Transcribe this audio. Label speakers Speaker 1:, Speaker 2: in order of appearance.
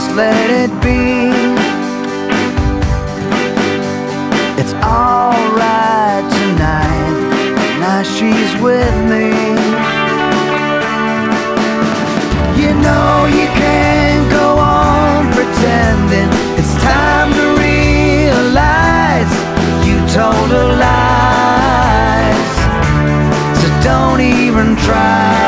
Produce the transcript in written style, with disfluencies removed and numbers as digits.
Speaker 1: just let it be. It's alright tonight, now she's with me. You know you can't go on pretending. It's time to realize you told her lies, so don't even try.